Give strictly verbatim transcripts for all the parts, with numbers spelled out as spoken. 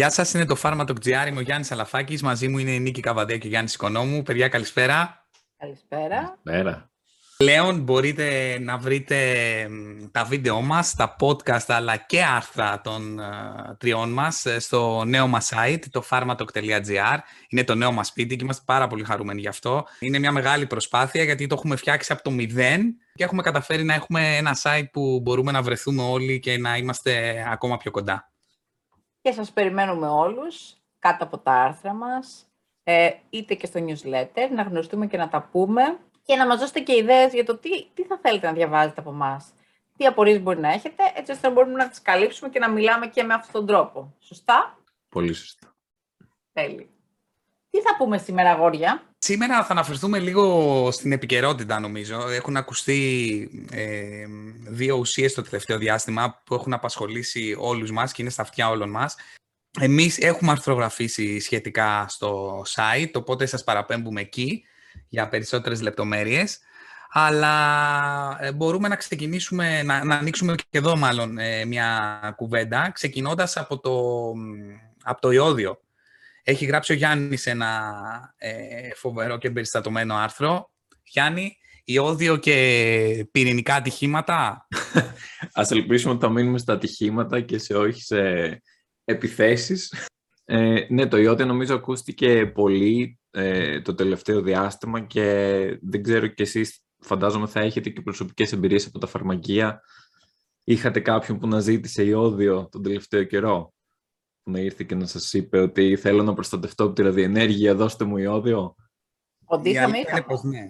Γεια σας, είναι το Pharma.gr, είμαι ο Γιάννης Αλαφάκης, μαζί μου είναι η Νίκη Καβαντέα και ο Γιάννης Οικονόμου. Παιδιά, καλησπέρα. Καλησπέρα. Καλησπέρα. Πλέον μπορείτε να βρείτε τα βίντεό μας, τα podcast αλλά και άρθρα των uh, τριών μας στο νέο μας site, το pharmatok.gr. Είναι το νέο μας σπίτι και είμαστε πάρα πολύ χαρούμενοι γι' αυτό. Είναι μια μεγάλη προσπάθεια γιατί το έχουμε φτιάξει από το μηδέν και έχουμε καταφέρει να έχουμε ένα site που μπορούμε να βρεθούμε όλοι και να είμαστε ακόμα πιο κοντά. Και σας περιμένουμε όλους κάτω από τα άρθρα μας, ε, είτε και στο newsletter, να γνωριστούμε και να τα πούμε και να μας δώσετε και ιδέες για το τι, τι θα θέλετε να διαβάζετε από εμάς. Τι απορίες μπορεί να έχετε, έτσι ώστε να μπορούμε να τις καλύψουμε και να μιλάμε και με αυτόν τον τρόπο. Σωστά? Πολύ σωστά. Τέλει. Τι θα πούμε σήμερα, αγόρια? Σήμερα θα αναφερθούμε λίγο στην επικαιρότητα, νομίζω. Έχουν ακουστεί ε, δύο ουσίες το τελευταίο διάστημα που έχουν απασχολήσει όλους μας και είναι στα αυτιά όλων μας. Εμείς έχουμε αρθρογραφήσει σχετικά στο site, οπότε σας παραπέμπουμε εκεί για περισσότερες λεπτομέρειες. Αλλά ε, μπορούμε να ξεκινήσουμε, να, να ανοίξουμε και εδώ μάλλον ε, μια κουβέντα, ξεκινώντας από το, από το ιόδιο. Έχει γράψει ο Γιάννης ένα ε, φοβερό και εμπεριστατωμένο άρθρο. Γιάννη, ιόδιο και πυρηνικά ατυχήματα. Ας ελπίσουμε ότι θα μείνουμε στα ατυχήματα και σε όχι σε επιθέσεις. Ε, ναι, το ιόδιο νομίζω ακούστηκε πολύ ε, το τελευταίο διάστημα και δεν ξέρω κι εσείς, φαντάζομαι θα έχετε και προσωπικές εμπειρίες από τα φαρμακεία. Είχατε κάποιον που να ζήτησε ιόδιο τον τελευταίο καιρό? Που να ήρθε και να σας είπε ότι θέλω να προστατευτώ από τη ραδιενέργεια, δώστε μου ιόδιο. Ποντήσαμε είναι πως ναι.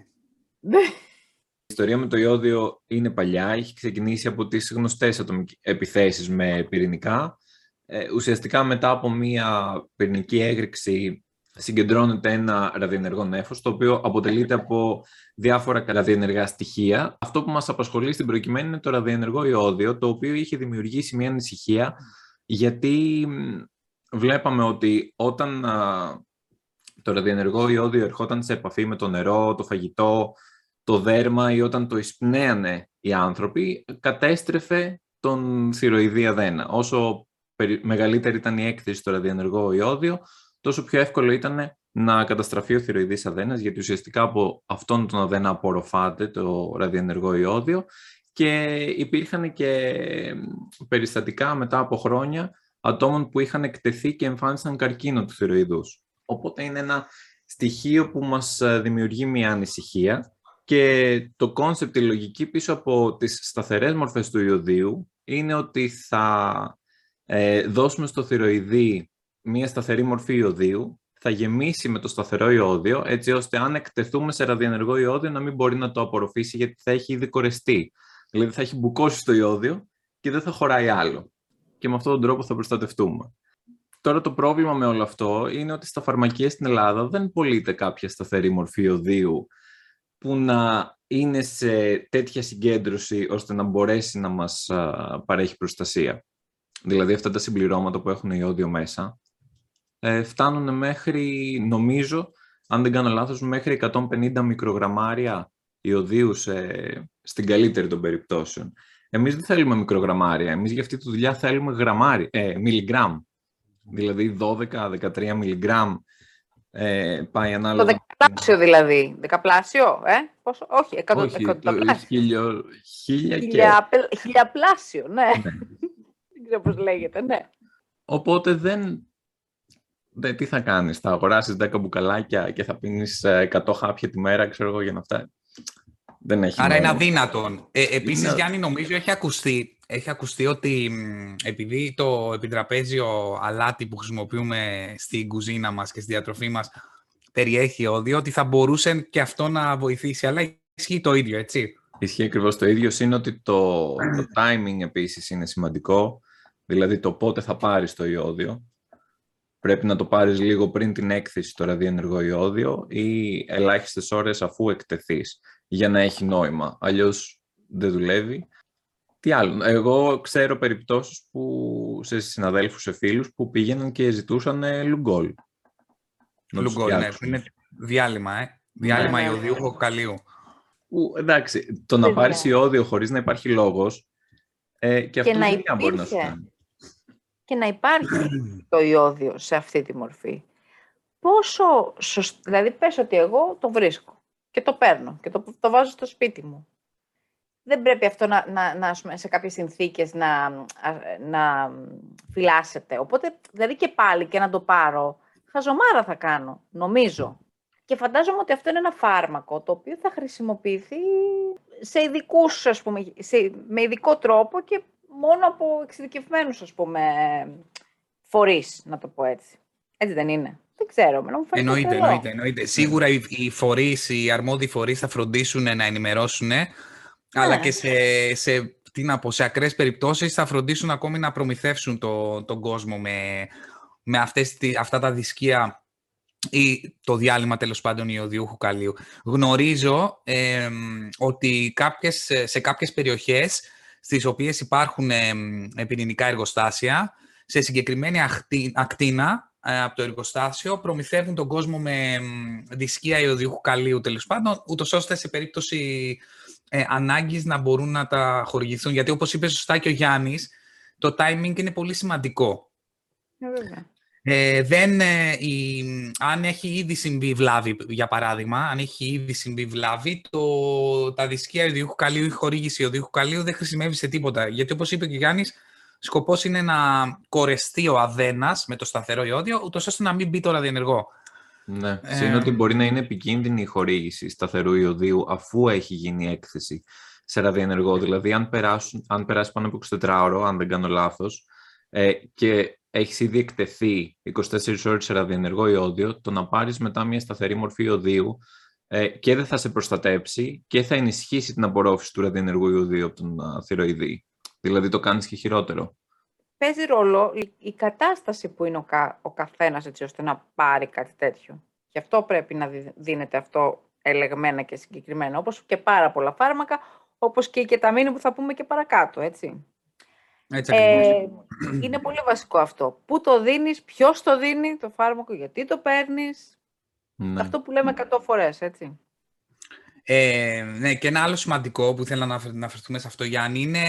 Η ιστορία με το ιόδιο είναι παλιά, έχει ξεκινήσει από τις γνωστές επιθέσεις με πυρηνικά. Ε, ουσιαστικά μετά από μια πυρηνική έγρηξη συγκεντρώνεται ένα ραδιενεργό νέφος, το οποίο αποτελείται από διάφορα ραδιενεργά στοιχεία. Αυτό που μας απασχολεί στην προκειμένη είναι το ραδιενεργό ιόδιο, το οποίο είχε δημιουργήσει μια ανησυχία, γιατί βλέπαμε ότι όταν α, το ραδιενεργό ιόδιο ερχόταν σε επαφή με το νερό, το φαγητό, το δέρμα ή όταν το εισπνέανε οι άνθρωποι, κατέστρεφε τον θηροειδή αδένα. Όσο μεγαλύτερη ήταν η έκθεση στο ραδιενεργό ιόδιο, τόσο πιο εύκολο ήταν να καταστραφεί ο θηροειδής αδένας, γιατί ουσιαστικά από αυτόν τον αδένα απορροφάται το ραδιενεργό ιόδιο. Και υπήρχαν και περιστατικά μετά από χρόνια ατόμων που είχαν εκτεθεί και εμφάνισαν καρκίνο του θηροειδούς. Οπότε είναι ένα στοιχείο που μας δημιουργεί μια ανησυχία και το κόνσεπτ, η λογική πίσω από τις σταθερές μορφές του ιωδίου είναι ότι θα ε, δώσουμε στο θηροειδή μια σταθερή μορφή ιωδίου, θα γεμίσει με το σταθερό ιόδιο, έτσι ώστε αν εκτεθούμε σε ραδιενεργό ιόδιο να μην μπορεί να το απορροφήσει, γιατί θα έχει ήδη κορεστεί. Δηλαδή θα έχει μπουκώσει στο ιόδιο και δεν θα χωράει άλλο. Και με αυτόν τον τρόπο θα προστατευτούμε. Τώρα το πρόβλημα με όλο αυτό είναι ότι στα φαρμακεία στην Ελλάδα δεν πωλείται κάποια σταθερή μορφή ιωδίου που να είναι σε τέτοια συγκέντρωση ώστε να μπορέσει να μας α, παρέχει προστασία. Δηλαδή αυτά τα συμπληρώματα που έχουν ιόδιο μέσα ε, φτάνουν μέχρι, νομίζω, αν δεν κάνω λάθος, μέχρι εκατόν πενήντα μικρογραμμάρια ιωδίου σε, στην καλύτερη των περιπτώσεων. Εμείς δεν θέλουμε μικρογραμμάρια. Εμείς για αυτή τη δουλειά θέλουμε γραμμάρι, ε, μιλιγκράμμ. Δηλαδή δώδεκα με δεκατρία μιλιγκράμμ ε, πάει ανάλογα. Το δεκαπλάσιο δηλαδή. Δεκαπλάσιο, ε? Πόσο? Όχι, εκατό, Όχι, εκατονταπλάσιο. Χίλιο, χίλια και... Χιλια, χιλιαπλάσιο, ναι. ναι. Δεν ξέρω πώς λέγεται, ναι. Οπότε δεν... Δε, τι θα κάνεις, θα αγοράσεις δέκα μπουκαλάκια και θα πίνεις εκατό χάπια τη μέρα, ξέρω εγώ, για να φτάσει. Δεν έχει Άρα νόημα. είναι αδύνατον. Ε, επίσης, είναι... Γιάννη, νομίζω έχει ακουστεί, έχει ακουστεί ότι επειδή το επιτραπέζιο αλάτι που χρησιμοποιούμε στην κουζίνα μας και στη διατροφή μας περιέχει ιόδιο, ότι θα μπορούσε και αυτό να βοηθήσει. Αλλά ισχύει το ίδιο, έτσι. Ισχύει ακριβώς το ίδιο. Είναι ότι το, το timing επίσης είναι σημαντικό. Δηλαδή το πότε θα πάρεις το ιόδιο. Πρέπει να το πάρεις λίγο πριν την έκθεση στο ραδιενεργό ιόδιο ή ελάχιστες ώρες αφού εκτεθείς, για να έχει νόημα. Αλλιώς δεν δουλεύει. Τι άλλο. Εγώ ξέρω περιπτώσεις που, σε συναδέλφους, σε φίλους, που πήγαιναν και ζητούσαν λουγκόλ. Λουγκόλ, ναι. Είναι διάλειμμα, ε. Διάλειμμα ναι, ναι. ιωδίου κοκαλίου. Που, εντάξει, το να πάρεις ιόδιο χωρίς να υπάρχει λόγος, ε, και, Και αυτό να δουλειά μπορεί να σου υπήρχε. κάνει. και να υπάρχει το ιόδιο σε αυτή τη μορφή. Πόσο σωστά, δηλαδή πες ότι εγώ το βρίσκω και το παίρνω και το, το βάζω στο σπίτι μου. Δεν πρέπει αυτό να, να, να σε κάποιες συνθήκες να, να φυλάσσεται. Οπότε, δηλαδή και πάλι και να το πάρω, χαζομάρα θα κάνω, νομίζω. Και φαντάζομαι ότι αυτό είναι ένα φάρμακο το οποίο θα χρησιμοποιηθεί σε ειδικούς, ας πούμε, σε, με ειδικό τρόπο και μόνο από εξειδικευμένους, ας πούμε, φορείς, να το πω έτσι. Έτσι δεν είναι? Δεν ξέρω. Να μου εννοείται, εννοείται, εννοείται. Σίγουρα οι, οι φορείς, οι αρμόδιοι φορείς θα φροντίσουν να ενημερώσουν, ναι. Αλλά και σε, σε, τι να πω, σε ακραίες περιπτώσεις θα φροντίσουν ακόμη να προμηθεύσουν το, τον κόσμο με, με αυτές, αυτά τα δισκία ή το διάλειμμα τέλος πάντων ιωδιούχου καλείου. Γνωρίζω ε, ότι κάποιες, σε κάποιες περιοχές στις οποίες υπάρχουν ε, πυρηνικά εργοστάσια, σε συγκεκριμένη ακτή, ακτίνα ε, από το εργοστάσιο προμηθεύουν τον κόσμο με δισκία ιωδιούχου καλείου τέλος πάντων, ούτως ώστε σε περίπτωση ε, ανάγκης να μπορούν να τα χορηγηθούν. Γιατί όπως είπε σωστά και ο Γιάννης, το timing είναι πολύ σημαντικό. Βέβαια. Ε, δεν, ε, η, αν έχει ήδη συμβεί βλάβη, για παράδειγμα, αν έχει ήδη συμβεί βλάβη, το, τα δισκία ιωδιούχου καλείου ή χορήγηση ιωδιούχου καλείου δεν χρησιμεύει σε τίποτα. Γιατί όπως είπε και ο Γιάννης, σκοπός είναι να κορεστεί ο αδένας με το σταθερό ιόδιο, ούτως ώστε να μην μπει το ραδιενεργό. Ναι, ε... συν ότι μπορεί να είναι επικίνδυνη η χορήγηση σταθερού ιωδίου αφού έχει γίνει έκθεση σε ραδιενεργό. Δηλαδή, αν, περάσουν, αν περάσει πάνω από εικοσιτετράωρο, αν δεν κάνω λάθος, ε, και έχεις ήδη εκτεθεί είκοσι τέσσερις ώρες σε ραδιενεργό ιόδιο, το να πάρεις μετά μια σταθερή μορφή ιωδίου ε, και δεν θα σε προστατέψει και θα ενισχύσει την απορρόφηση του ραδιενεργού ιωδίου από τον uh, θηροειδή. Δηλαδή το κάνεις και χειρότερο. Παίζει ρόλο η, η κατάσταση που είναι ο, κα, ο καθένας έτσι ώστε να πάρει κάτι τέτοιο. Γι' αυτό πρέπει να δίνεται αυτό ελεγμένα και συγκεκριμένα, όπως και πάρα πολλά φάρμακα, όπως και η κεταμίνη που θα πούμε και παρακάτω, έτσι. Έτσι ε, είναι πολύ βασικό αυτό. Πού το δίνεις, ποιος το δίνει το φάρμακο, γιατί το παίρνεις. Ναι. Αυτό που λέμε εκατό φορές, έτσι. Ε, ναι, και ένα άλλο σημαντικό που θέλω να αναφερθούμε σε αυτό, Γιάννη, είναι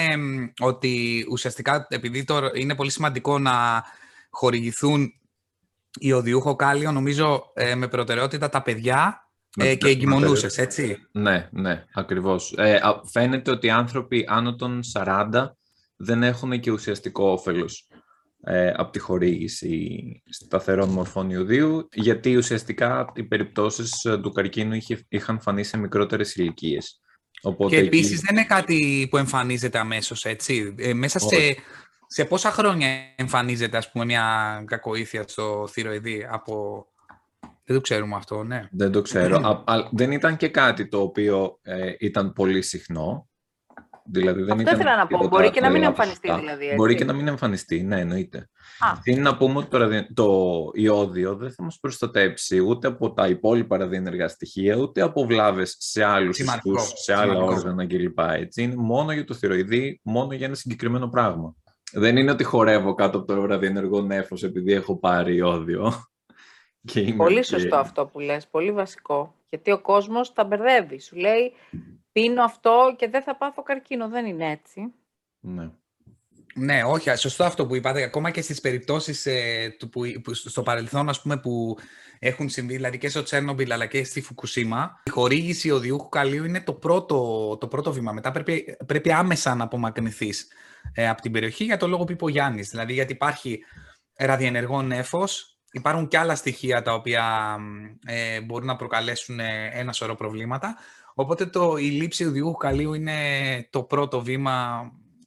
ότι ουσιαστικά, επειδή το είναι πολύ σημαντικό να χορηγηθούν ιωδιούχο κάλιο, νομίζω ε, με προτεραιότητα τα παιδιά ε, με, και οι εγκυμονούσες, έτσι. Ναι, ναι, ακριβώς. Ε, φαίνεται ότι οι άνθρωποι άνω των σαράντα δεν έχουν και ουσιαστικό όφελος ε, από τη χορήγηση σταθερών μορφών ιωδίου, γιατί ουσιαστικά οι περιπτώσεις του καρκίνου είχε, είχαν φανεί σε μικρότερες ηλικίες. Οπότε και επίσης εκεί... δεν είναι κάτι που εμφανίζεται αμέσως, έτσι. Ε, μέσα σε, σε πόσα χρόνια εμφανίζεται, ας πούμε, μια κακοήθεια στο θηροειδή από... Δεν το ξέρουμε αυτό, ναι. Δεν το ξέρω. α, α, δεν ήταν και κάτι το οποίο ε, ήταν πολύ συχνό. Δηλαδή, δεν αυτό ήταν ήθελα να πω. Μπορεί και να μην εμφανιστεί, δηλαδή. Έτσι. Μπορεί και να μην εμφανιστεί, ναι, εννοείται. Είναι να πούμε ότι το, το ιόδιο δεν θα μας προστατέψει ούτε από τα υπόλοιπα ραδιενεργά στοιχεία, ούτε από βλάβες σε άλλους ιστούς, σε άλλα σημαντικό. Όργανα κλπ. Έτσι. Είναι μόνο για το θηροειδή, μόνο για ένα συγκεκριμένο πράγμα. Δεν είναι ότι χορεύω κάτω από το ραδιενεργό νέφος επειδή έχω πάρει ιόδιο. Πολύ και... σωστό αυτό που λες, πολύ βασικό. Γιατί ο κόσμος τα μπερδεύει. Σου λέει, πίνω αυτό και δεν θα πάθω καρκίνο. Δεν είναι έτσι. Ναι. Ναι, όχι, σωστό αυτό που είπατε. Ακόμα και στις περιπτώσεις ε, του, που, που, στο παρελθόν, ας πούμε, που έχουν συμβεί, δηλαδή και στο Τσέρνομπιλ αλλά και στη Φουκουσίμα, η χορήγηση ιωδιούχου καλείου είναι το πρώτο, το πρώτο βήμα. Μετά πρέπει, πρέπει άμεσα να απομακρυνθείς ε, από την περιοχή, για το λόγο που είπε ο Γιάννης. Δηλαδή, γιατί υπάρχει ραδιενεργό νέφος, υπάρχουν και άλλα στοιχεία τα οποία ε, μπορούν να προκαλέσουν ε, ένα σωρό προβλήματα. Οπότε το, η λήψη ιωδιούχου καλείου είναι το πρώτο βήμα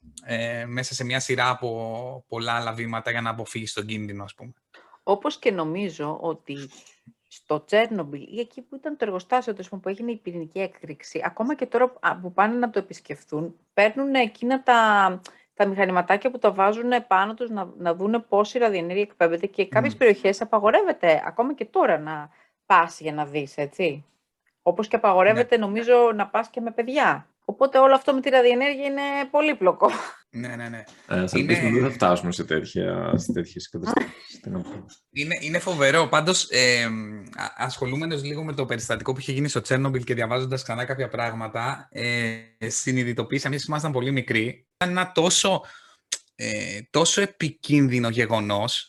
ε, μέσα σε μια σειρά από πολλά άλλα βήματα για να αποφύγεις τον κίνδυνο, ας πούμε. Όπως και νομίζω ότι στο Τσέρνομπιλ ή εκεί που ήταν το εργοστάσιο που έγινε η πυρηνική έκρηξη, ακόμα και τώρα που πάνε να το επισκεφθούν, παίρνουν εκείνα τα, τα μηχανηματάκια που τα βάζουν πάνω τους να, να δούνε πόση ραδιενέργεια εκπέμπεται και κάποιες mm. περιοχές απαγορεύεται ακόμα και τώρα να πας για να δεις, έτσι. Όπως και απαγορεύεται, ναι. νομίζω, να πας και με παιδιά. Οπότε όλο αυτό με τη ραδιενέργεια είναι πολύπλοκο. Ναι, ναι, ναι. Ε, θα είναι... πεις, δεν θα φτάσουμε σε, τέτοια, σε τέτοιες καταστάσεις. είναι, είναι φοβερό. Πάντως, ε, ασχολούμενος λίγο με το περιστατικό που είχε γίνει στο Τσέρνομπιλ και διαβάζοντας ξανά κάποια πράγματα, ε, συνειδητοποίησα, εμείς ήμασταν πολύ μικροί. Ήταν ένα τόσο ε, τόσο επικίνδυνο γεγονός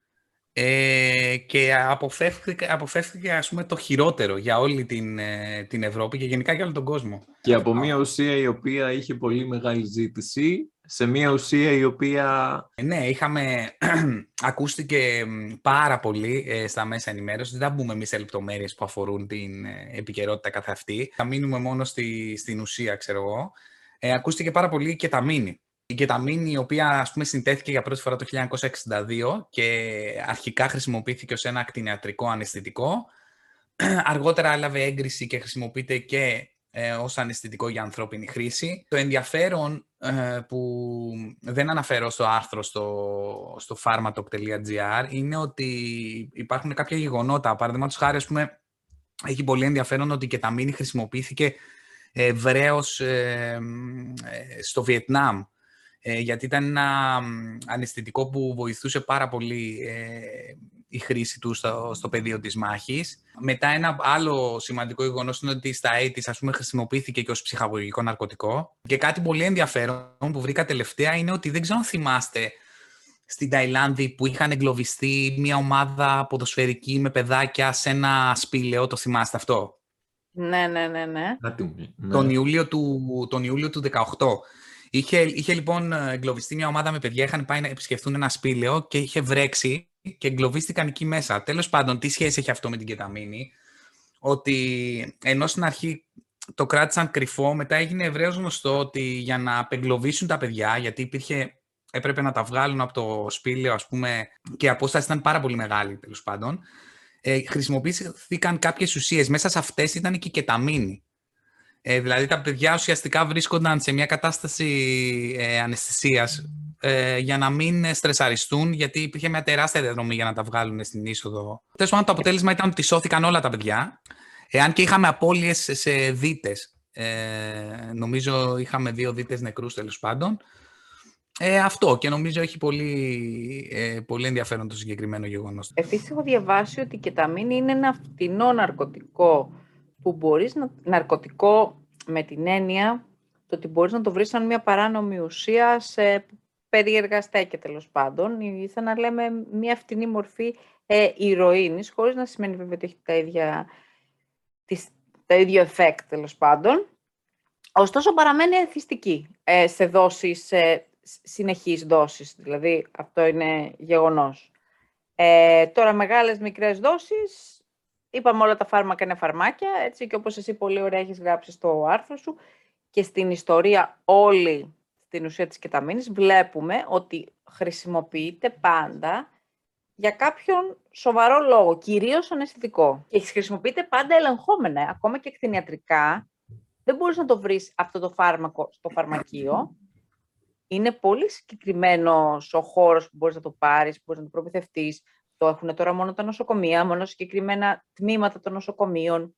ε, και αποφεύθηκε, αποφεύθηκε ας πούμε, το χειρότερο για όλη την, ε, την Ευρώπη και γενικά για όλο τον κόσμο. Και από μια ουσία η οποία είχε πολύ μεγάλη ζήτηση, σε μια ουσία η οποία... Ναι, είχαμε, ακούστηκε πάρα πολύ ε, στα μέσα ενημέρωσης. Δεν θα μπούμε εμείς σε λεπτομέρειες που αφορούν την ε, επικαιρότητα καθ' αυτή. Θα μείνουμε μόνο στη, στην ουσία, ξέρω εγώ. Ε, ακούστηκε πάρα πολύ η κεταμίνη. Η κεταμίνη, η οποία ας πούμε συντέθηκε για πρώτη φορά το χίλια εννιακόσια εξήντα δύο και αρχικά χρησιμοποιήθηκε ως ένα ακτινιατρικό αναισθητικό. Αργότερα έλαβε έγκριση και χρησιμοποιείται και ε, ως αναισθητικό για ανθρώπινη χρήση. Το ενδιαφέρον ε, που δεν αναφέρω στο άρθρο στο, στο pharmatalk τελεία τζι άρ είναι ότι υπάρχουν κάποια γεγονότα. Παραδείγματος χάρη, ας πούμε, έχει πολύ ενδιαφέρον ότι η κεταμίνη χρησιμοποιήθηκε ευρέως ε, ε, στο Βιετνάμ, ε, γιατί ήταν ένα αναισθητικό που βοηθούσε πάρα πολύ ε, η χρήση του στο, στο πεδίο της μάχης. Μετά ένα άλλο σημαντικό γεγονός είναι ότι στα ογδόντα ας πούμε, χρησιμοποιήθηκε και ως ψυχαγωγικό ναρκωτικό. Και κάτι πολύ ενδιαφέρον που βρήκα τελευταία είναι ότι δεν ξέρω αν θυμάστε στην Ταϊλάνδη που είχαν εγκλωβιστεί μια ομάδα ποδοσφαιρική με παιδάκια σε ένα σπήλαιο, το θυμάστε αυτό? Ναι, ναι, ναι, ναι. Τον Ιούλιο του, τον Ιούλιο του δεκαοκτώ. Είχε, είχε λοιπόν εγκλωβιστεί μια ομάδα με παιδιά, είχαν πάει να επισκεφθούν ένα σπήλαιο και είχε βρέξει και εγκλωβίστηκαν εκεί μέσα. Τέλος πάντων, τι σχέση έχει αυτό με την κεταμίνη? Ότι ενώ στην αρχή το κράτησαν κρυφό, μετά έγινε ευρέως γνωστό ότι για να απεγκλωβίσουν τα παιδιά, γιατί υπήρχε, έπρεπε να τα βγάλουν από το σπήλαιο, ας πούμε, και η απόσταση ήταν πάρα πολύ μεγάλη, τέλος πάντων, ε, χρησιμοποιήθηκαν κάποιες ουσίες. Μέσα σε αυτές ήταν και η κεταμίνη. Ε, δηλαδή τα παιδιά ουσιαστικά βρίσκονταν σε μια κατάσταση ε, αναισθησίας ε, για να μην στρεσαριστούν, γιατί υπήρχε μια τεράστια διαδρομή για να τα βγάλουν στην είσοδο. Τέλος πάντων, το αποτέλεσμα ήταν ότι σώθηκαν όλα τα παιδιά, εάν και είχαμε απώλειες σε δίτες. Ε, νομίζω είχαμε δύο δίτες νεκρούς, τέλος πάντων. Ε, αυτό, και νομίζω έχει πολύ, ε, πολύ ενδιαφέρον το συγκεκριμένο γεγονός. Επίσης έχω διαβάσει ότι η κεταμίνη είναι ένα φτηνό ναρκωτικό που μπορείς να... ναρκωτικό με την έννοια το ότι μπορείς να το βρεις σαν μια παράνομη ουσία σε περίεργα στέκια, τέλος πάντων, ή σαν να λέμε μια φτηνή μορφή ε, ηρωίνης, χωρίς να σημαίνει βέβαια ότι έχει τα ίδια, τις, τα ίδιο effect, τέλος πάντων. Ωστόσο παραμένει εθιστική ε, σε δόσεις, σε συνεχείς δόσεις, δηλαδή αυτό είναι γεγονός. Ε, τώρα μεγάλες μικρές δόσεις, είπαμε όλα τα φάρμακα είναι φαρμάκια, έτσι, και όπως εσύ πολύ ωραία έχεις γράψει στο άρθρο σου και στην ιστορία όλη στην ουσία της κεταμίνης, βλέπουμε ότι χρησιμοποιείται πάντα για κάποιον σοβαρό λόγο, κυρίως αναισθητικό. Και χρησιμοποιείται πάντα ελεγχόμενα, ακόμα και κτηνιατρικά. Δεν μπορείς να το βρεις αυτό το φάρμακο στο φαρμακείο. Είναι πολύ συγκεκριμένος ο χώρος που μπορείς να το πάρεις, που μπορείς να το προμηθευτείς. Το έχουν τώρα μόνο τα νοσοκομεία, μόνο συγκεκριμένα τμήματα των νοσοκομείων.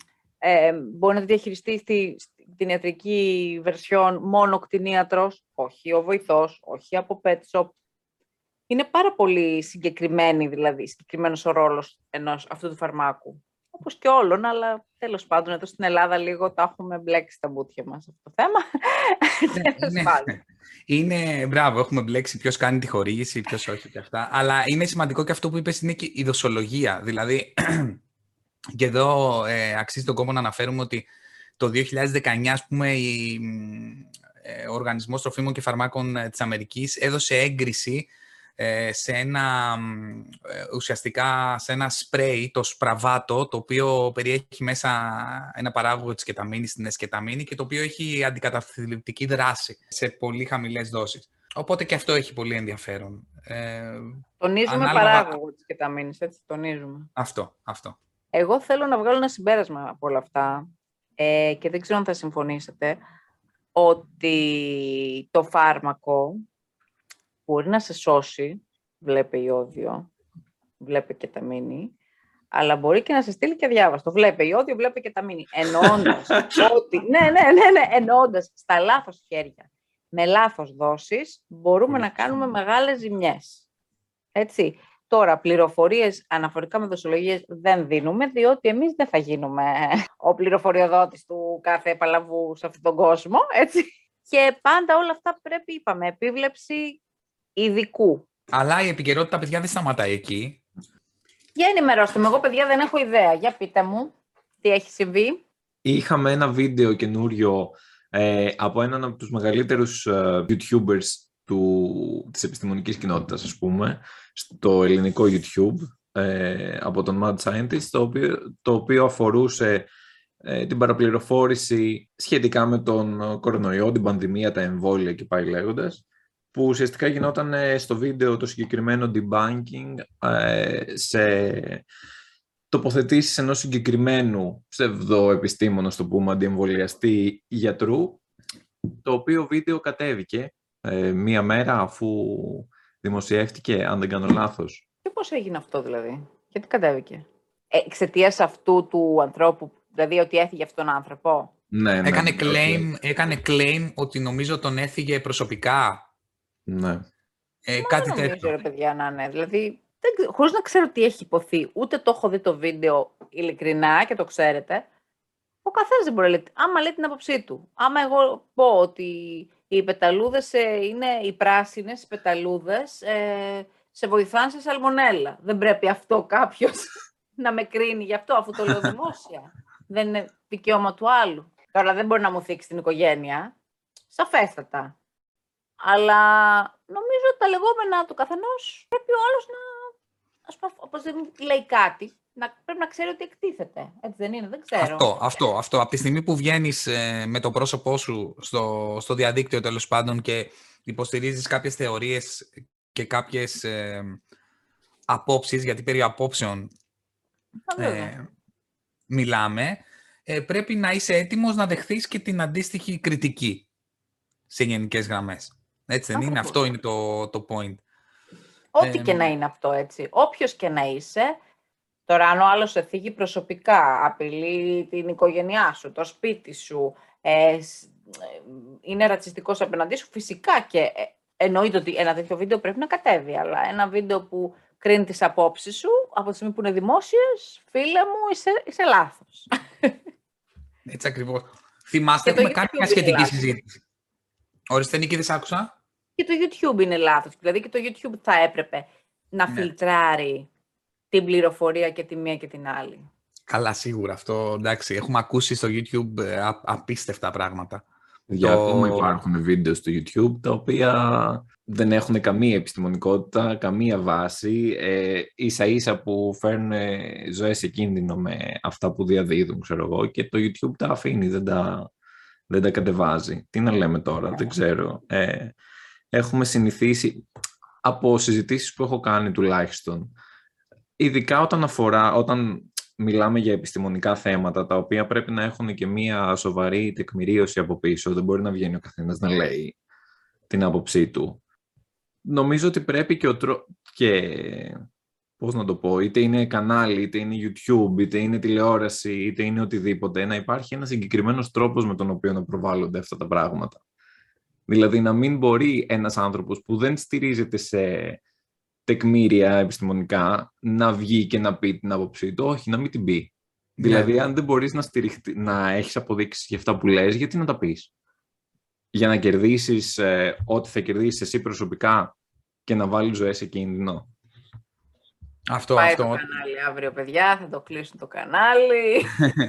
Ε, μπορεί να το διαχειριστεί στη, στην ιατρική βερσιόν μόνο κτηνίατρος, όχι ο βοηθός, όχι από pet shop. Είναι πάρα πολύ συγκεκριμένη, δηλαδή, συγκεκριμένος ο ρόλος ενός αυτού του φαρμάκου. Όπως και όλων, αλλά τέλος πάντων, εδώ στην Ελλάδα λίγο τα έχουμε μπλέξει τα μπούτια μας αυτό το θέμα. Ναι, ναι. Είναι, μπράβο, έχουμε μπλέξει ποιος κάνει τη χορήγηση, ποιος όχι και αυτά. Αλλά είναι σημαντικό και αυτό που είπες είναι και η δοσολογία. Δηλαδή, και εδώ ε, αξίζει τον κόπο να αναφέρουμε ότι το δύο χιλιάδες δεκαεννιά, ας πούμε, η, ε, ο Οργανισμός Τροφίμων και Φαρμάκων της Αμερικής έδωσε έγκριση σε ένα, ουσιαστικά σε ένα σπρέι, το σπραβάτο, το οποίο περιέχει μέσα ένα παράγωγο της κεταμίνης, την εσκεταμίνη, και το οποίο έχει αντικαταθλιπτική δράση σε πολύ χαμηλές δόσεις. Οπότε και αυτό έχει πολύ ενδιαφέρον. Ε, τονίζουμε ανάλογα... παράγωγο της κεταμίνης, έτσι τονίζουμε. Αυτό, αυτό. Εγώ θέλω να βγάλω ένα συμπέρασμα από όλα αυτά ε, και δεν ξέρω αν θα συμφωνήσετε, ότι το φάρμακο μπορεί να σε σώσει, βλέπε ιόδιο, βλέπε κεταμίνη, αλλά μπορεί και να σε στείλει και αδιάβαστο. Βλέπε ιόδιο, βλέπε κεταμίνη. Εννοώντας ότι, ναι, ναι, ναι, ναι, εννοώντας στα λάθος χέρια, με λάθος δόσεις, μπορούμε να κάνουμε μεγάλες ζημιές. Έτσι. Τώρα, πληροφορίες αναφορικά με δοσολογίες δεν δίνουμε, διότι εμείς δεν θα γίνουμε ο πληροφοριοδότης του κάθε παλαβού σε αυτόν τον κόσμο, έτσι. Και πάντα όλα αυτά πρέπει, είπαμε, επίβλεψη ειδικού. Αλλά η επικαιρότητα, παιδιά, δεν σταματάει εκεί. Για ενημερώστε με, εγώ παιδιά δεν έχω ιδέα. Για πείτε μου τι έχει συμβεί. Είχαμε ένα βίντεο καινούριο ε, από έναν από τους μεγαλύτερους ε, YouTubers του, της επιστημονικής κοινότητας, ας πούμε, στο ελληνικό YouTube, ε, από τον Mad Scientist, το οποίο, το οποίο αφορούσε ε, την παραπληροφόρηση σχετικά με τον κορονοϊό, την πανδημία, τα εμβόλια και πάει λέγοντας, που ουσιαστικά γινόταν ε, στο βίντεο το συγκεκριμένο debunking ε, σε τοποθετήσεις ενός συγκεκριμένου ψευδοεπιστήμονα, στο πούμε, αντιεμβολιαστή γιατρού, το οποίο βίντεο κατέβηκε ε, μία μέρα αφού δημοσιεύτηκε, αν δεν κάνω λάθος. Και πώς έγινε αυτό δηλαδή, γιατί κατέβηκε? Ε, εξαιτίας αυτού του ανθρώπου, δηλαδή ότι έφυγε αυτόν τον άνθρωπο. Ναι, ναι, Έκανε, ναι, claim, okay. έκανε claim ότι νομίζω τον έφυγε προσωπικά. Ναι. Ε, Μα κάτι δεν νομίζω, τέτοιο. ρε παιδιά, να είναι. Δηλαδή, δεν, χωρίς να ξέρω τι έχει υποθεί, ούτε το έχω δει το βίντεο ειλικρινά και το ξέρετε, ο καθένας δεν μπορεί να λέει, άμα λέει την άποψή του. Άμα εγώ πω ότι οι πεταλούδες ε, είναι οι πράσινες οι πεταλούδες, ε, σε βοηθάνε σε σαλμονέλα. Δεν πρέπει αυτό κάποιος να με κρίνει γι' αυτό, αφού το λέω δημόσια. Δεν είναι δικαίωμα του άλλου. Τώρα δεν μπορεί να μου θίξει την οικογένεια. Σαφέστατα. Αλλά νομίζω ότι τα λεγόμενα του καθενός πρέπει ο άλλος να, ας πούμε, όπως δεν λέει κάτι, να, πρέπει να ξέρει ότι εκτίθεται. Έτσι δεν είναι, δεν ξέρω. Αυτό, αυτό, αυτό. Από τη στιγμή που βγαίνεις ε, με το πρόσωπό σου στο, στο διαδίκτυο, τέλος πάντων, και υποστηρίζεις κάποιες θεωρίες και κάποιες ε, απόψεις, γιατί περί απόψεων ε, μιλάμε, ε, πρέπει να είσαι έτοιμος να δεχθείς και την αντίστοιχη κριτική σε γενικές γραμμές. Έτσι δεν είναι? Αυτό είναι το, το point. Ό,τι Ε, και να είναι αυτό, έτσι. Όποιος και να είσαι, τώρα αν ο άλλος σε θίγει προσωπικά, απειλεί την οικογένειά σου, το σπίτι σου, ε, είναι ρατσιστικός απέναντί σου, φυσικά και ε, εννοείται ότι ένα τέτοιο βίντεο πρέπει να κατέβει, αλλά ένα βίντεο που κρίνει τις απόψεις σου, από τη στιγμή που είναι δημόσιες, φίλε μου, είσαι, είσαι λάθος. Έτσι ακριβώς. Θυμάστε, έχουμε κάνει μια σχετική συζήτηση. Ορίστε, Νίκη, δεν σ' άκουσα. Και το YouTube είναι λάθος. Δηλαδή και το YouTube θα έπρεπε να ναι. φιλτράρει την πληροφορία και τη μία και την άλλη. Καλά, σίγουρα αυτό. Εντάξει, έχουμε ακούσει στο YouTube α, απίστευτα πράγματα. Για το... ακόμα υπάρχουν βίντεο στο YouTube τα οποία δεν έχουν καμία επιστημονικότητα, καμία βάση, ε, ίσα ίσα που φέρνουν ζωές σε κίνδυνο με αυτά που διαδίδουν, ξέρω εγώ, και το YouTube τα αφήνει, δεν τα, δεν τα κατεβάζει. Τι να λέμε τώρα, δεν ξέρω. Ε, έχουμε συνηθίσει, από συζητήσεις που έχω κάνει τουλάχιστον, ειδικά όταν αφορά, όταν μιλάμε για επιστημονικά θέματα, τα οποία πρέπει να έχουν και μία σοβαρή τεκμηρίωση από πίσω, δεν μπορεί να βγαίνει ο καθένας να λέει την άποψή του. Νομίζω ότι πρέπει και, ο τρο... και πώς να το πω, είτε είναι κανάλι, είτε είναι YouTube, είτε είναι τηλεόραση, είτε είναι οτιδήποτε, να υπάρχει ένας συγκεκριμένος τρόπος με τον οποίο να προβάλλονται αυτά τα πράγματα. Δηλαδή να μην μπορεί ένας άνθρωπος που δεν στηρίζεται σε τεκμήρια επιστημονικά να βγει και να πει την άποψή του, όχι, να μην την πει. Ναι. Δηλαδή, αν δεν μπορείς να, στηριχτεί, να έχεις αποδείξεις για αυτά που λες, γιατί να τα πεις? Για να κερδίσεις ε, ό,τι θα κερδίσεις εσύ προσωπικά και να βάλεις ζωές σε κίνδυνο. Αυτό, Πάει αυτό. το κανάλι αύριο, παιδιά, θα το κλείσουν το κανάλι.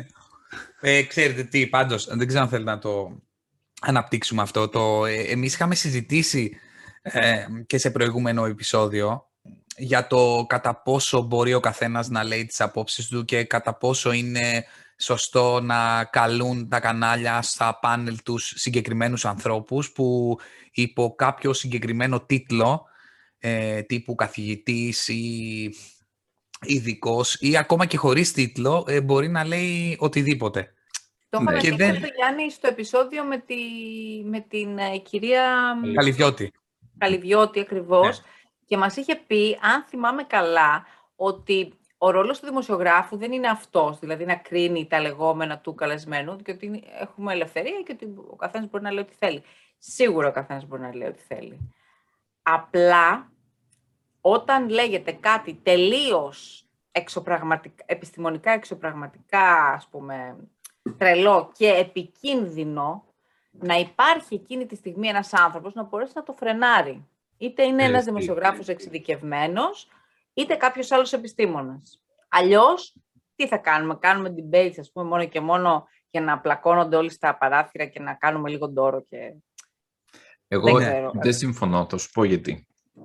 ε, ξέρετε τι, πάντως, δεν ξέρω αν θέλετε να το αναπτύξουμε αυτό. Το, ε, εμείς είχαμε συζητήσει ε, και σε προηγούμενο επεισόδιο για το κατά πόσο μπορεί ο καθένας να λέει τις απόψεις του και κατά πόσο είναι σωστό να καλούν τα κανάλια στα πάνελ τους συγκεκριμένους ανθρώπους που υπό κάποιο συγκεκριμένο τίτλο, ε, τύπου καθηγητής ή ειδικός ή ακόμα και χωρίς τίτλο, ε, μπορεί να λέει οτιδήποτε. Το είχαμε πει δεν... το Γιάννη στο επεισόδιο με, τη, με την ε, κυρία Καλυβιώτη. Καλυβιώτη ακριβώς. Ναι. Και μας είχε πει, αν θυμάμαι καλά, ότι ο ρόλος του δημοσιογράφου δεν είναι αυτός, δηλαδή να κρίνει τα λεγόμενα του καλεσμένου, και ότι έχουμε ελευθερία και ότι ο καθένας μπορεί να λέει ό,τι θέλει. Σίγουρα ο καθένας μπορεί να λέει ό,τι θέλει. Απλά, όταν λέγεται κάτι τελείως εξωπραγματικά, επιστημονικά εξωπραγματικά, ας πούμε, τρελό και επικίνδυνο, να υπάρχει εκείνη τη στιγμή ένας άνθρωπος να μπορέσει να το φρενάρει. Είτε είναι ένας Χρειαστεί. δημοσιογράφος εξειδικευμένος, είτε κάποιος άλλος επιστήμονας. Αλλιώς, τι θα κάνουμε, κάνουμε debates, ας πούμε, μόνο και μόνο για να πλακώνονται όλοι στα παράθυρα και να κάνουμε λίγο ντόρο και... Εγώ Δεν δεν, ξέρω. δεν συμφωνώ, θα σου πω γιατί.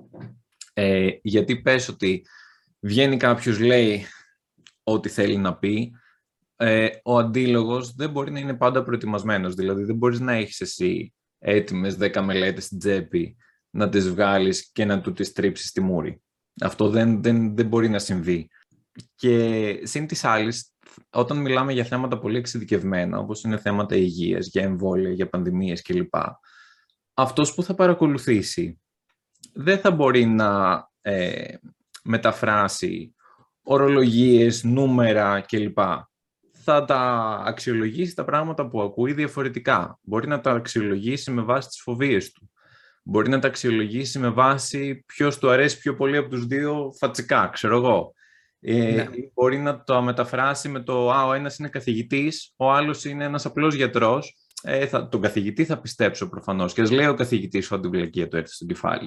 Ε, γιατί πες ότι βγαίνει κάποιος, λέει ό,τι θέλει να πει, ε, ο αντίλογος δεν μπορεί να είναι πάντα προετοιμασμένος. Δηλαδή δεν μπορείς να έχεις εσύ έτοιμες δέκα μελέτες στην τσέπη, να τις βγάλεις και να του τις τρίψεις στη μούρη. Αυτό δεν, δεν, δεν μπορεί να συμβεί. Και σύν της άλλης, όταν μιλάμε για θέματα πολύ εξειδικευμένα, όπως είναι θέματα υγείας, για εμβόλια, για πανδημίες κλπ., αυτός που θα παρακολουθήσει δεν θα μπορεί να ε, μεταφράσει ορολογίες, νούμερα κλπ. Θα τα αξιολογήσει τα πράγματα που ακούει διαφορετικά. Μπορεί να τα αξιολογήσει με βάση τις φοβίες του. Μπορεί να τα αξιολογήσει με βάση ποιος του αρέσει πιο πολύ από τους δύο φατσικά, ξέρω εγώ. Ε, Ναι. Μπορεί να το μεταφράσει με το «Α, ο ένας είναι καθηγητής, ο άλλος είναι ένας απλός γιατρός». Ε, θα, τον καθηγητή θα πιστέψω προφανώς. Και ας λέει ο καθηγητής ότι βλακεία του έρθει στο κεφάλι.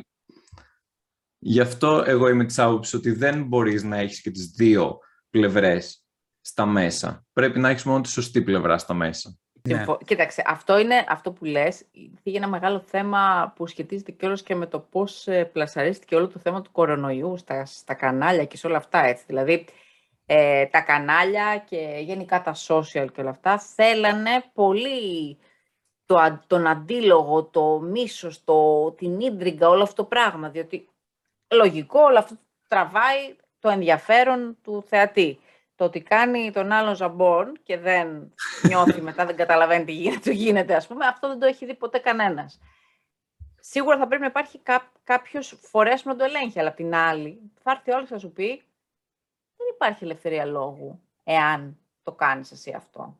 Γι' αυτό εγώ είμαι της άποψης ότι δεν μπορείς να έχεις και τις δύο πλευρές στα μέσα. Πρέπει να έχεις μόνο τη σωστή πλευρά στα μέσα. Ναι. Κοίταξε, αυτό είναι αυτό που λες. Είναι ένα μεγάλο θέμα που σχετίζεται κιόλας και με το πώς ε, πλασαρίστηκε όλο το θέμα του κορονοϊού στα, στα κανάλια και σε όλα αυτά. Έτσι. Δηλαδή, ε, τα κανάλια και γενικά τα social και όλα αυτά θέλανε πολύ το, τον αντίλογο, το μίσος, το, την ίντριγκα, όλο αυτό το πράγμα. Διότι λογικό όλο αυτό τραβάει το ενδιαφέρον του θεατή. Το ότι κάνει τον άλλον ζαμπόν και δεν νιώθει μετά, δεν καταλαβαίνει τι γίνεται, γίνεται, ας πούμε, αυτό δεν το έχει δει ποτέ κανένας. Σίγουρα θα πρέπει να υπάρχει κά, κάποιος φορέας που να το ελέγχει, αλλά απ' την άλλη θα έρθει όλος και θα σου πει δεν υπάρχει ελευθερία λόγου εάν το κάνεις εσύ αυτό.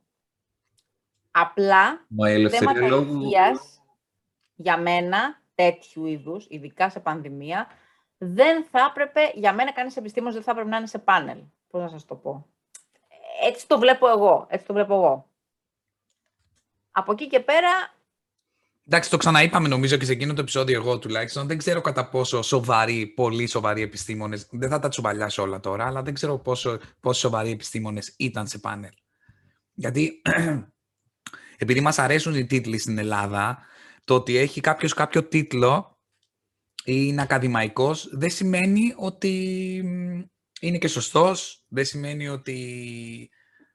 Απλά Μα η ελευθερία θέματα λόγου... υγείας, για μένα, τέτοιου είδους, ειδικά σε πανδημία, δεν θα έπρεπε, για μένα κανείς επιστήμονας δεν θα έπρεπε να είναι σε πάνελ. Πώς να σας το πω. Έτσι το βλέπω εγώ. Έτσι το βλέπω εγώ. Από εκεί και πέρα... Εντάξει, το ξαναείπαμε νομίζω και σε εκείνο το επεισόδιο εγώ τουλάχιστον. Δεν ξέρω κατά πόσο σοβαροί, πολύ σοβαροί επιστήμονες, δεν θα τα τσουμπαλιάσω όλα τώρα, αλλά δεν ξέρω πόσο, πόσο σοβαροί επιστήμονες ήταν σε πάνελ. Γιατί επειδή μας αρέσουν οι τίτλοι στην Ελλάδα, το ότι έχει κάποιος κάποιο τίτλο ή είναι ακαδημαϊκός, δεν σημαίνει ότι είναι και σωστός, δεν σημαίνει ότι,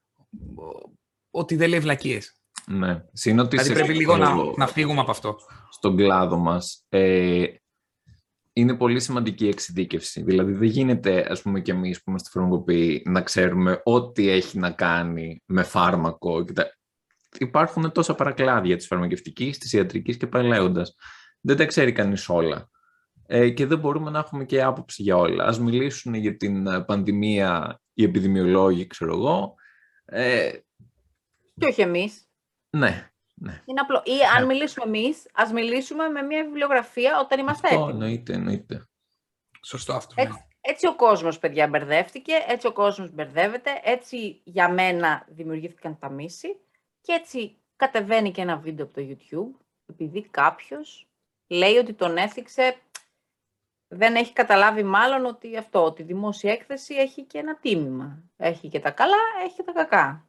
ότι δεν λέει βλακίες. Ναι. Συνότι Δηλαδή πρέπει λίγο να, να φύγουμε από αυτό. Στον κλάδο μας ε, είναι πολύ σημαντική η εξειδίκευση. Δηλαδή δεν γίνεται, ας πούμε, και εμείς που είμαστε φαρμακοποιοί να ξέρουμε ό,τι έχει να κάνει με φάρμακο. Υπάρχουν τόσα παρακλάδια της φαρμακευτικής, της ιατρικής και πάει λέγοντας. Δεν τα ξέρει κανείς όλα. Ε, και δεν μπορούμε να έχουμε και άποψη για όλα. Ας μιλήσουν για την πανδημία οι επιδημιολόγοι, ξέρω εγώ. Ε, και όχι εμείς. Ναι. Ναι. Είναι απλό. Ή αν μιλήσουμε εμείς, ας μιλήσουμε με μια βιβλιογραφία όταν είμαστε αυτό, έτοιμοι. Εννοείται, εννοείται. Σωστό αυτό. Έτσι, έτσι ο κόσμος, παιδιά, μπερδεύτηκε, έτσι ο κόσμος μπερδεύεται, έτσι για μένα δημιουργήθηκαν τα μίση και έτσι κατεβαίνει και ένα βίντεο από το YouTube, επειδή κάποιος λέει ότι τον έθιξε, δεν έχει καταλάβει μάλλον ότι αυτό, ότι η δημόσια έκθεση έχει και ένα τίμημα. Έχει και τα καλά, έχει και τα κακά.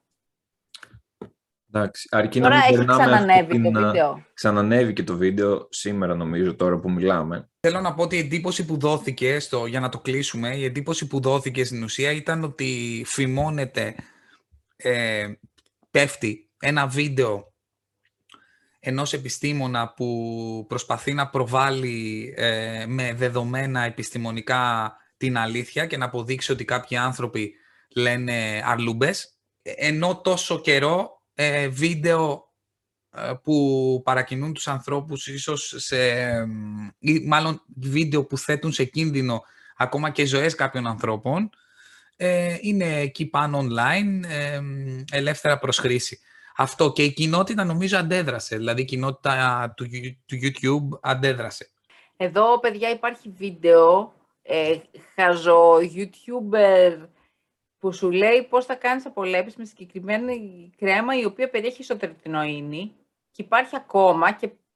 Εντάξει, αρκεί τώρα να μην έχει ξανανέβει το βίντεο. Ξανανέβει και το βίντεο σήμερα, νομίζω, τώρα που μιλάμε. Θέλω να πω ότι η εντύπωση που δόθηκε, στο, για να το κλείσουμε, η εντύπωση που δόθηκε στην ουσία ήταν ότι φημώνεται, ε, πέφτει ένα βίντεο ενός επιστήμονα που προσπαθεί να προβάλλει ε, με δεδομένα επιστημονικά την αλήθεια και να αποδείξει ότι κάποιοι άνθρωποι λένε αρλούμπες, ενώ τόσο καιρό ε, βίντεο ε, που παρακινούν τους ανθρώπους ίσως σε, ή μάλλον βίντεο που θέτουν σε κίνδυνο ακόμα και ζωές κάποιων ανθρώπων, ε, είναι εκεί πάνω online, ε, ελεύθερα προς χρήση. Αυτό, και η κοινότητα νομίζω αντέδρασε, δηλαδή η κοινότητα του, του YouTube αντέδρασε. Εδώ, παιδιά, υπάρχει βίντεο, ε, χαζο YouTuber που σου λέει πώς θα κάνεις απολέπεις με συγκεκριμένη κρέμα η οποία περιέχει ισοτρεπτινοίνη και υπάρχει ακόμα και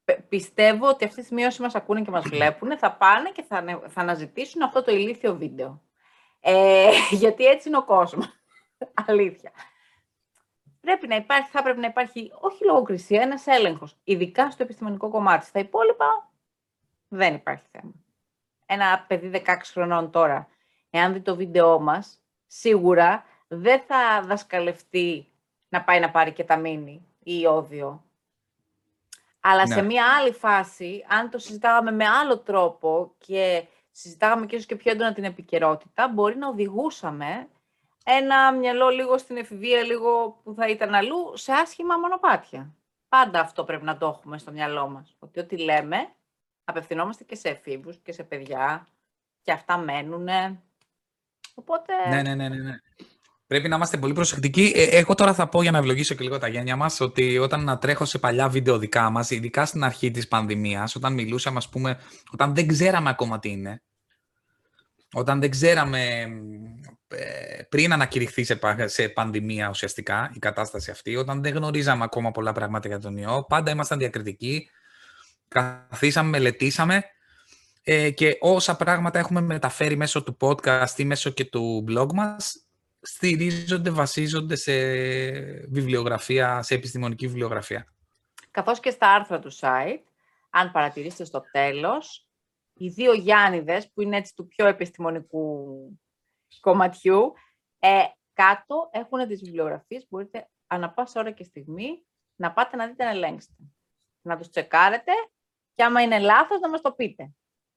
πιστεύω ότι αυτή τη στιγμή όσοι μας ακούνε και μας βλέπουν θα πάνε και θα, θα αναζητήσουν αυτό το ηλίθιο βίντεο. Ε, γιατί έτσι είναι ο κόσμος. Αλήθεια. Πρέπει να υπάρχει, θα πρέπει να υπάρχει, όχι λογοκρισία, ένας έλεγχος. Ειδικά στο επιστημονικό κομμάτι. Στα υπόλοιπα δεν υπάρχει θέμα. Ένα παιδί δεκαέξι χρονών τώρα, εάν δει το βίντεό μας, σίγουρα δεν θα δασκαλευτεί να πάει να πάρει κεταμίνη ή ιόδιο. Αλλά ναι. σε μια άλλη φάση, αν το συζητάγαμε με άλλο τρόπο και συζητάγαμε και ίσως και πιο έντονα την επικαιρότητα, μπορεί να οδηγούσαμε ένα μυαλό λίγο στην εφηβεία, λίγο που θα ήταν αλλού, σε άσχημα μονοπάτια. Πάντα αυτό πρέπει να το έχουμε στο μυαλό μας. Ότι ό,τι λέμε, απευθυνόμαστε και σε εφήβους και σε παιδιά και αυτά μένουνε. Οπότε... Ναι, ναι, ναι, ναι. Πρέπει να είμαστε πολύ προσεκτικοί. Ε, εγώ τώρα θα πω, για να ευλογήσω και λίγο τα γένια μας, ότι όταν να τρέχω σε παλιά βίντεο δικά μας, ειδικά στην αρχή της πανδημίας, όταν μιλούσαμε, ας πούμε, όταν δεν ξέραμε ακόμα τι είναι, όταν δεν ξέραμε ε, πριν ανακηρυχθεί σε, σε πανδημία ουσιαστικά η κατάσταση αυτή, όταν δεν γνωρίζαμε ακόμα πολλά πράγματα για τον ιό, πάντα ήμασταν διακριτικοί, καθίσαμε, μελετήσαμε ε, και όσα πράγματα έχουμε μεταφέρει μέσω του podcast ή μέσω και του blog μας, στηρίζονται, βασίζονται σε βιβλιογραφία, σε επιστημονική βιβλιογραφία. Καθώς και στα άρθρα του site, αν παρατηρήσετε στο τέλος, οι δύο Γιάννηδες, που είναι έτσι του πιο επιστημονικού κομματιού, ε, κάτω έχουν τις βιβλιογραφίες, μπορείτε ανά πάσα ώρα και στιγμή να πάτε να δείτε να ελέγξετε. Να τους τσεκάρετε και άμα είναι λάθος να μας το πείτε.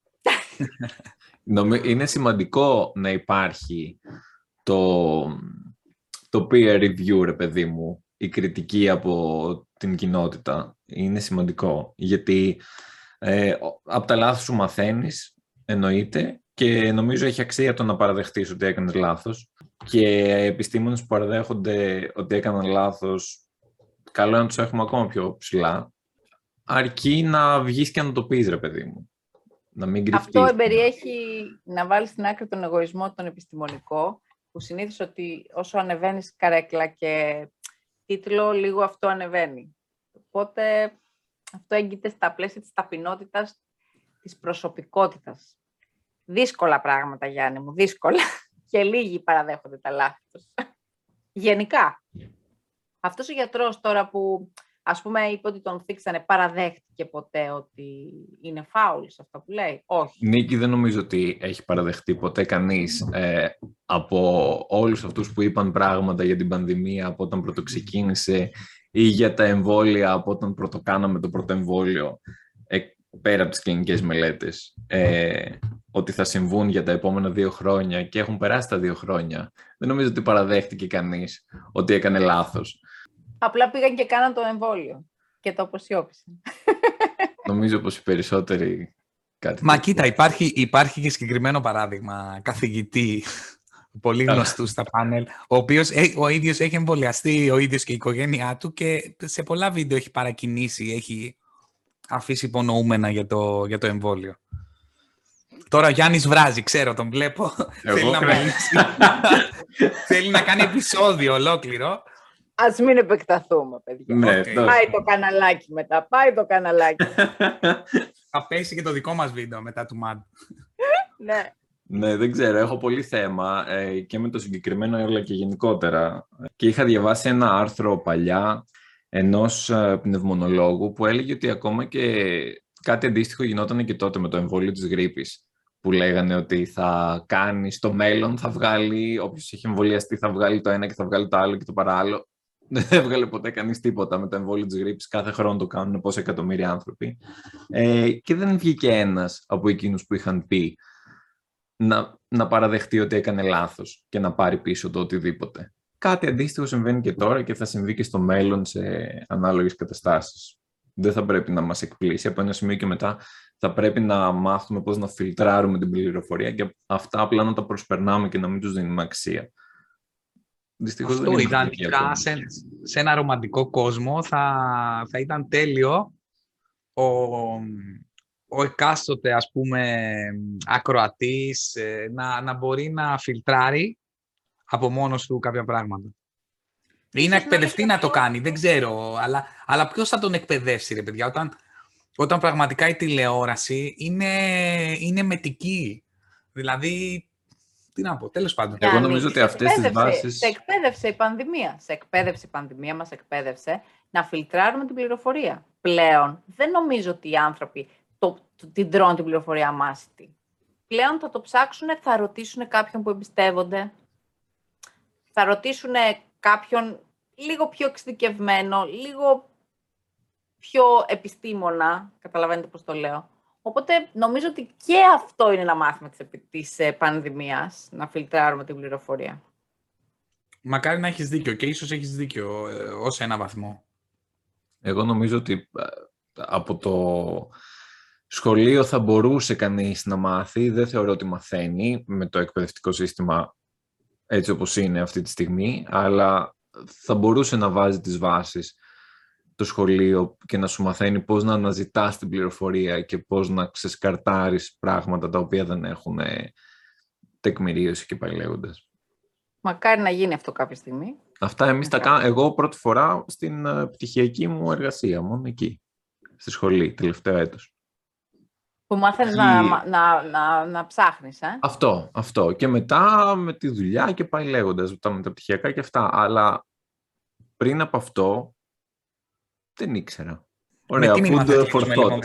Είναι σημαντικό να υπάρχει το, το peer review, ρε παιδί μου, η κριτική από την κοινότητα. Είναι σημαντικό, γιατί ε, από τα λάθη σου μαθαίνεις, εννοείται, και νομίζω έχει αξία το να παραδεχτείς ότι έκανες λάθος. Και επιστήμονες που παραδέχονται ότι έκαναν λάθος, καλό είναι να τους έχουμε ακόμα πιο ψηλά, αρκεί να βγεις και να το πεις, ρε παιδί μου. Να μην κρυφτείς. Αυτό εμπεριέχει να βάλεις στην άκρη τον εγωισμό, τον επιστημονικό, που συνήθως ότι όσο ανεβαίνεις καρέκλα και τίτλο, λίγο αυτό ανεβαίνει. Οπότε αυτό έγκυται στα πλαίσια της ταπεινότητας, της προσωπικότητας. Δύσκολα πράγματα, Γιάννη μου, δύσκολα. Και λίγοι παραδέχονται τα λάθη τους. Γενικά. Αυτός ο γιατρός τώρα που, ας πούμε, είπε ότι τον θίξανε, παραδέχτηκε ποτέ ότι είναι φάουλ σε αυτό που λέει? Όχι. Νίκη, δεν νομίζω ότι έχει παραδεχτεί ποτέ κανείς ε, από όλους αυτούς που είπαν πράγματα για την πανδημία από όταν πρωτοξεκίνησε ή για τα εμβόλια από όταν πρωτοκάναμε το πρώτο εμβόλιο, ε, πέρα από τις κλινικές μελέτες, ε, ότι θα συμβούν για τα επόμενα δύο χρόνια και έχουν περάσει τα δύο χρόνια. Δεν νομίζω ότι παραδέχτηκε κανείς ότι έκανε λάθος. Απλά πήγαν και κάναν το εμβόλιο και το αποσιώπησαν. Νομίζω πως οι περισσότεροι κάτι... Μα κοίτα, υπάρχει, υπάρχει και συγκεκριμένο παράδειγμα καθηγητή, πολύ γνωστού στα πάνελ, ο οποίος ο ίδιος έχει εμβολιαστεί, ο ίδιος και η οικογένειά του, και σε πολλά βίντεο έχει παρακινήσει, έχει αφήσει υπονοούμενα για το, για το εμβόλιο. Τώρα ο Γιάννης βράζει, ξέρω, τον βλέπω. Θέλει, να μιλήσει. Θέλει να κάνει επεισόδιο ολόκληρο. Ας μην επεκταθούμε, παιδιά. Ναι, okay. Πάει το καναλάκι μετά, πάει το καναλάκι. Θα πέσει και το δικό μας βίντεο μετά του Μαντ. Ναι. Ναι, δεν ξέρω. Έχω πολύ θέμα ε, και με το συγκεκριμένο αλλά και γενικότερα. Και είχα διαβάσει ένα άρθρο παλιά ενός ε, πνευμονολόγου που έλεγε ότι ακόμα και κάτι αντίστοιχο γινόταν και τότε με το εμβόλιο της γρίπης. Που λέγανε ότι θα κάνει στο μέλλον, θα βγάλει, όποιος έχει εμβολιαστεί θα βγάλει το ένα και θα βγάλει το άλλο και το παράλληλο. Δεν έβγαλε ποτέ κανείς τίποτα με το εμβόλιο της γρίπης. Κάθε χρόνο το κάνουν πόσα εκατομμύρια άνθρωποι. Ε, και δεν βγήκε ένας από εκείνους που είχαν πει να, να παραδεχτεί ότι έκανε λάθος και να πάρει πίσω το οτιδήποτε. Κάτι αντίστοιχο συμβαίνει και τώρα και θα συμβεί και στο μέλλον σε ανάλογες καταστάσεις. Δεν θα πρέπει να μας εκπλήσει. Από ένα σημείο και μετά θα πρέπει να μάθουμε πώς να φιλτράρουμε την πληροφορία και αυτά απλά να τα προσπερνάμε και να μην τους δίνουμε αξία. Δυστυχώς αυτό δεν ιδανικά σε, σε ένα ρομαντικό κόσμο θα, θα ήταν τέλειο ο, ο εκάστοτε, ας πούμε, ακροατής να, να μπορεί να φιλτράρει από μόνος του κάποια πράγματα. Ή να εκπαιδευτεί να το κάνει, δεν ξέρω. Αλλά, αλλά ποιος θα τον εκπαιδεύσει, ρε παιδιά, όταν, Όταν πραγματικά η τηλεόραση είναι, είναι μετική. Δηλαδή, τι να πω, τέλος πάντων. Εγώ νομίζω ότι αυτές τις βάσεις... Σε εκπαίδευσε η πανδημία. Σε εκπαίδευσε η πανδημία, μας εκπαίδευσε να φιλτράρουμε την πληροφορία. Πλέον δεν νομίζω ότι οι άνθρωποι το, το, την τρώνε την πληροφορία αμάσιτη. Πλέον θα το ψάξουν, θα ρωτήσουν κάποιον που εμπιστεύονται, θα ρωτήσουν κάποιον λίγο πιο εξειδικευμένο, λίγο πιο επιστήμονα, καταλαβαίνετε πώς το λέω. Οπότε νομίζω ότι και αυτό είναι ένα μάθημα της, της πανδημίας, να φιλτράρουμε την πληροφορία. Μακάρι να έχεις δίκιο και ίσως έχεις δίκιο ε, ως ένα βαθμό. Εγώ νομίζω ότι από το σχολείο θα μπορούσε κανείς να μάθει, δεν θεωρώ ότι μαθαίνει με το εκπαιδευτικό σύστημα έτσι όπως είναι αυτή τη στιγμή, αλλά θα μπορούσε να βάζει τις βάσεις το σχολείο και να σου μαθαίνει πώς να αναζητάς την πληροφορία και πώς να ξεσκαρτάρεις πράγματα τα οποία δεν έχουν τεκμηρίωση και πάει λέγοντας. Μακάρι να γίνει αυτό κάποια στιγμή. Αυτά εμείς τα κάνουμε. Εγώ πρώτη φορά στην πτυχιακή μου εργασία, μόνο εκεί, στη σχολή, τελευταίο έτος. Που μάθαινες να, να, να, να ψάχνεις, ε? Αυτό, αυτό. Και μετά με τη δουλειά και πάει λέγοντας, τα μεταπτυχιακά και αυτά. Αλλά πριν από αυτό, δεν ήξερα. Ωραία, με τι food for thought.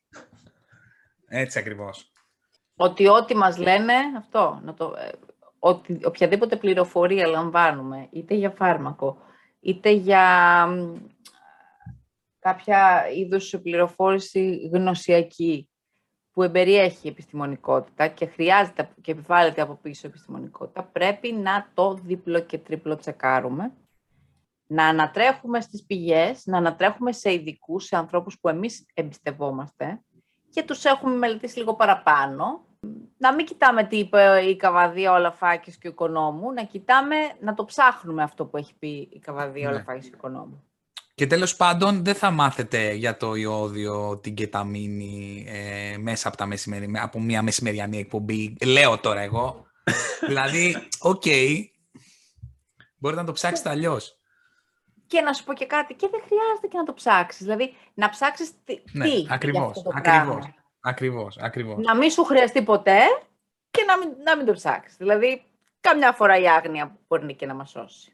Έτσι ακριβώς. Ότι ό,τι μας λένε, αυτό, να το, ότι οποιαδήποτε πληροφορία λαμβάνουμε, είτε για φάρμακο, είτε για κάποια είδους πληροφόρηση γνωσιακή, που εμπεριέχει επιστημονικότητα και χρειάζεται και επιβάλλεται από πίσω επιστημονικότητα, πρέπει να το δίπλο και τρίπλο τσεκάρουμε, να ανατρέχουμε στις πηγές, να ανατρέχουμε σε ειδικούς, σε ανθρώπους που εμείς εμπιστευόμαστε και τους έχουμε μελετήσει λίγο παραπάνω. Να μην κοιτάμε τι είπε η Καβαδία, ο Λαφάκης και ο Οικονόμου, να κοιτάμε, να το ψάχνουμε αυτό που έχει πει η Καβαδία, ο Λαφάκης και ο Οικονόμου. Και τέλος πάντων δεν θα μάθετε για το ιόδιο, την κεταμίνη ε, μέσα από, τα μεσημερι... από μια μεσημεριανή εκπομπή. Λέω τώρα εγώ. Δηλαδή, οκ, okay, μπορείτε να το ψάξετε αλλιώς. Και να σου πω και κάτι, και δεν χρειάζεται και να το ψάξεις. Δηλαδή, να ψάξεις τι, ναι, τι ακριβώς, για αυτό το ακριβώς, πράγμα. Ακριβώς, ακριβώς. Να μην σου χρειαστεί ποτέ και να μην, να μην το ψάξεις. Δηλαδή, καμιά φορά η άγνοια μπορεί και να μας σώσει.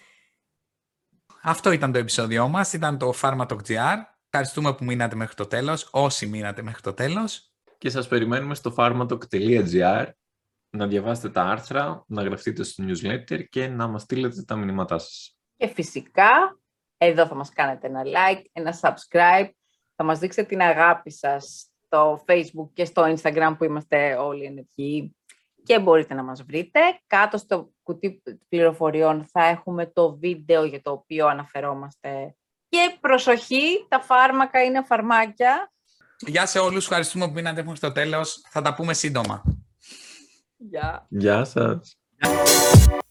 Αυτό ήταν το επεισόδιό μας, ήταν το Pharma.gr. Ευχαριστούμε που μείνατε μέχρι το τέλος, όσοι μείνατε μέχρι το τέλος. Και σας περιμένουμε στο pharmatalk.gr να διαβάσετε τα άρθρα, να γραφτείτε στο newsletter και να μας στείλετε τα μηνύματά σας. Και φυσικά, εδώ θα μας κάνετε ένα like, ένα subscribe, θα μας δείξετε την αγάπη σας στο Facebook και στο Instagram που είμαστε όλοι ενεργοί και μπορείτε να μας βρείτε. Κάτω στο κουτί πληροφοριών θα έχουμε το βίντεο για το οποίο αναφερόμαστε. Και προσοχή, τα φάρμακα είναι φαρμάκια. Γεια σε όλους, ευχαριστούμε που μείνατε μέχρι το τέλος. Θα τα πούμε σύντομα. Γεια. Γεια σας.